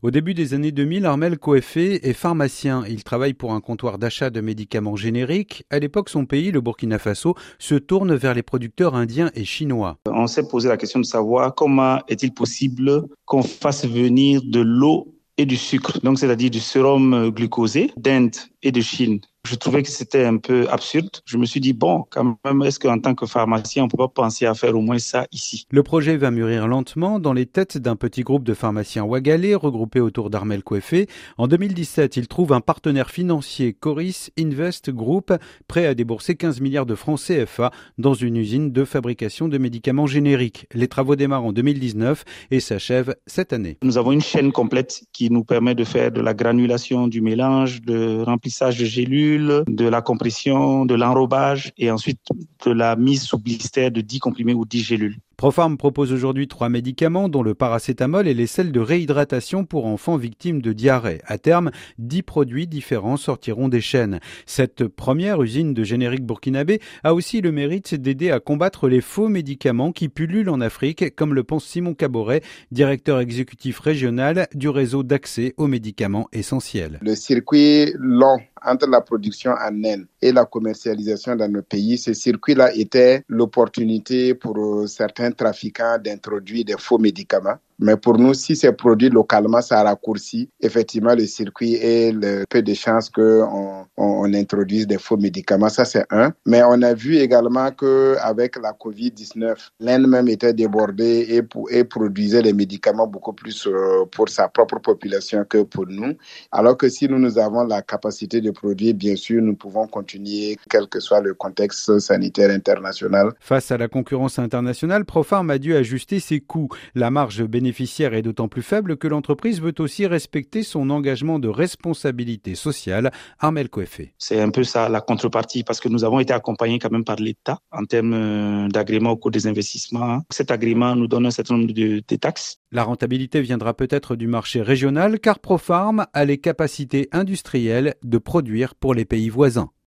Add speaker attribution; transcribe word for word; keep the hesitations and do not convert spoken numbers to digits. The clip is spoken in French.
Speaker 1: Au début des années deux mille, Armel Kouefé est pharmacien. Il travaille pour un comptoir d'achat de médicaments génériques. À l'époque, son pays, le Burkina Faso, se tourne vers les producteurs indiens et chinois.
Speaker 2: On s'est posé la question de savoir comment est-il possible qu'on fasse venir de l'eau et du sucre, donc c'est-à-dire du sérum glucosé d'Inde et de Chine. Je trouvais que c'était un peu absurde. Je me suis dit, bon, quand même, est-ce qu'en tant que pharmacien, on ne peut pas penser à faire au moins ça ici?
Speaker 1: Le projet va mûrir lentement dans les têtes d'un petit groupe de pharmaciens ouagalais regroupés autour d'Armel Kouefé. En deux mille dix-sept, il trouve un partenaire financier, Coris Invest Group, prêt à débourser quinze milliards de francs C F A dans une usine de fabrication de médicaments génériques. Les travaux démarrent en deux mille dix-neuf et s'achèvent cette année.
Speaker 2: Nous avons une chaîne complète qui nous permet de faire de la granulation du mélange, de remplissage de gélules, de la compression, de l'enrobage et ensuite de la mise sous blister de dix comprimés ou dix gélules.
Speaker 1: Profarm propose aujourd'hui trois médicaments, dont le paracétamol et les sels de réhydratation pour enfants victimes de diarrhée. À terme, dix produits différents sortiront des chaînes. Cette première usine de générique burkinabé a aussi le mérite d'aider à combattre les faux médicaments qui pullulent en Afrique, comme le pense Simon Caboret, directeur exécutif régional du réseau d'accès aux médicaments essentiels.
Speaker 3: Le circuit long entre la production en Inde et la commercialisation dans nos pays, ce circuit-là était l'opportunité pour certains trafiquants d'introduire des faux médicaments. Mais pour nous, si c'est produit localement, ça raccourcit effectivement le circuit et le peu de chances qu'on on, on introduise des faux médicaments. Ça, c'est un. Mais on a vu également qu'avec la covid dix-neuf, l'Inde même était débordée et, pour, et produisait les médicaments beaucoup plus euh, pour sa propre population que pour nous. Alors que si nous, nous avons la capacité de produire, bien sûr, nous pouvons continuer, quel que soit le contexte sanitaire international.
Speaker 1: Face à la concurrence internationale, Profarm a dû ajuster ses coûts. La marge bénéficiaire bénéficiaire est d'autant plus faible que l'entreprise veut aussi respecter son engagement de responsabilité sociale. Armel Kouefé.
Speaker 2: C'est un peu ça la contrepartie parce que nous avons été accompagnés quand même par l'État en termes d'agrément au cours des investissements. Cet agrément nous donne un certain nombre de, de taxes.
Speaker 1: La rentabilité viendra peut-être du marché régional car Profarm a les capacités industrielles de produire pour les pays voisins.